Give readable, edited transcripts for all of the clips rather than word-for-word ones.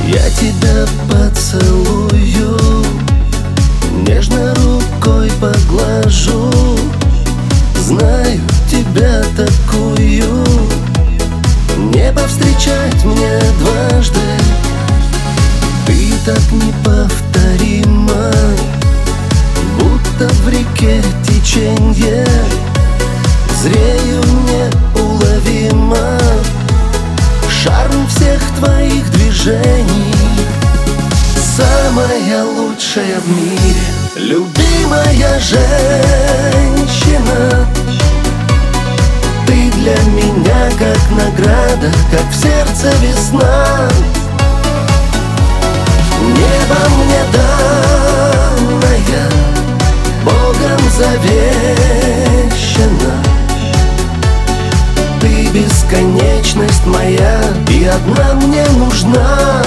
Я тебя поцелую, нежно рукой поглажу. Знаю тебя такую не повстречать мне дважды. Ты так неповторима, будто в реке теченье, зрею неуловимо шарм всех твоих движений. Самая лучшая в мире, любимая женщина. Ты для меня как награда, как в сердце весна. Небо мне данная, Богом завещана. Ты бесконечность моя, и одна мне нужна.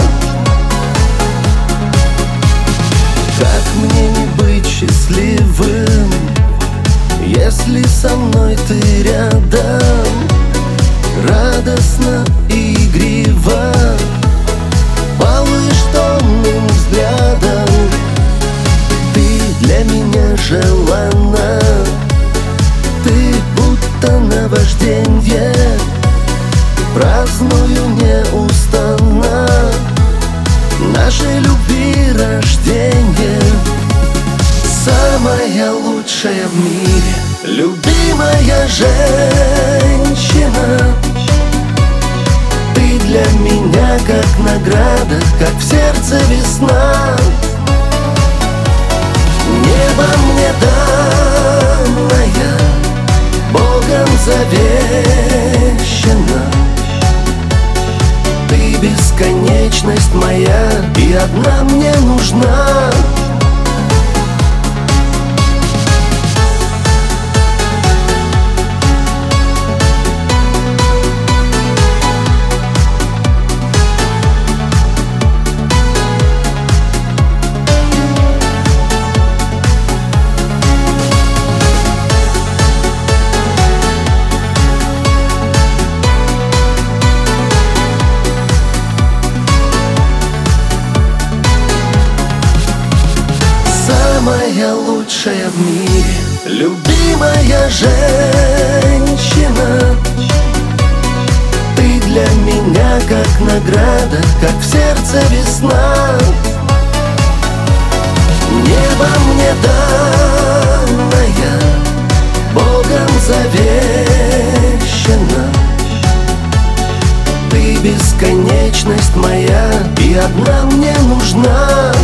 Как мне не быть счастливым, если со мной ты рядом? Радостно и игриво балуешь томным взглядом. Ты для меня желанна, ты будто наважденье. Праздную неустанно нашей любви рождение. Самая лучшая в мире, любимая женщина. Ты для меня как награда, как в сердце весна. Небо мне данная, Богом завещана. Ты бесконечность моя, и одна мне нужна. Самая лучшая в мире, любимая женщина. Ты для меня как награда, как в сердце весна. Небо мне данная, Богом завещана. Ты бесконечность моя, и одна мне нужна.